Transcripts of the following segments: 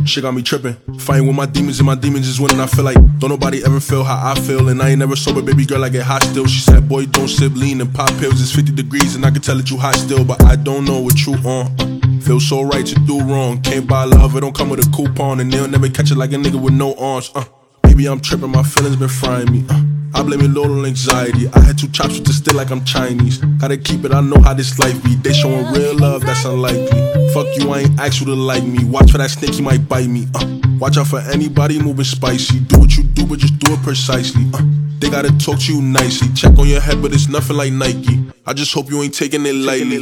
Shit got me tripping. Fighting with my demons, and my demons is winning. I feel like don't nobody ever feel how I feel. And I ain't never sober, baby girl, I get hot still. She said, boy, don't sip lean and pop pills. It's 50 degrees, and I can tell that you hot still. But I don't know what you on. Feel so right to do wrong. Can't buy love, it don't come with a coupon. And they'll never catch it like a nigga with no arms. Baby, I'm tripping, my feelings been frying me. I blame it all on anxiety. I had 2 chops with the stick like I'm Chinese. Gotta keep it, I know how this life be. They showing real love, that's unlikely. Fuck you, I ain't asked you to like me. Watch for that snake, he might bite me. Watch out for anybody moving spicy. Do what you do, but just do it precisely. They gotta talk to you nicely. Check on your head, but it's nothing like Nike. I just hope you ain't taking it lightly.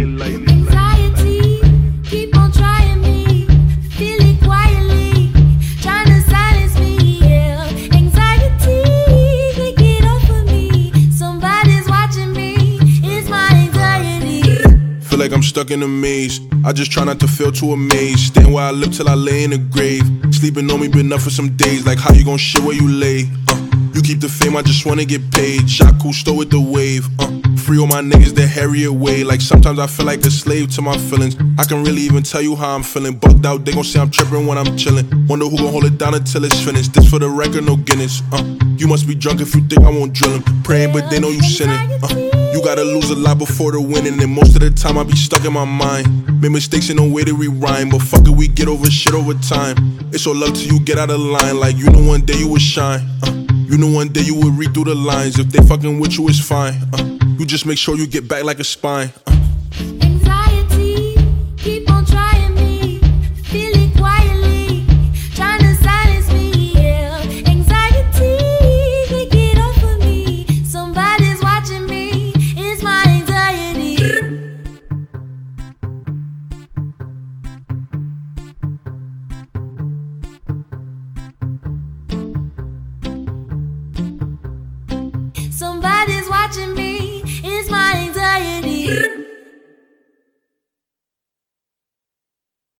Anxiety, keep on trying me. Feel it quietly, trying to silence me. Yeah. Anxiety, take it off of me. Somebody's watching me. It's my anxiety. Feel like I'm stuck in a maze. I just try not to feel too amazed. Staying where I live till I lay in the grave. Sleeping on me been up for some days. Like how you gon' shit where you lay? You keep the fame, I just wanna get paid. Shot Cousteau with the wave. Free all my niggas that harry away. Like sometimes I feel like a slave to my feelings. I can really even tell you how I'm feeling. Bugged out, they gon' say I'm tripping when I'm chillin'. Wonder who gon' hold it down until it's finished. This for the record, no Guinness. You must be drunk if you think I won't drill 'em. Praying, but they know you sinning. You gotta lose a lot before the winning. And most of the time I be stuck in my mind. Made mistakes in no way to rewind. But fuck it, we get over shit over time. It's all love till you get out of line. Like you know one day you would shine. You know one day you would read through the lines. If they fucking with you, it's fine. You just make sure you get back like a spine. Anxiety, keep on trying me. Feel it quietly, trying to silence me. Yeah. Anxiety, take it off of me. Somebody's watching me. It's my anxiety. Somebody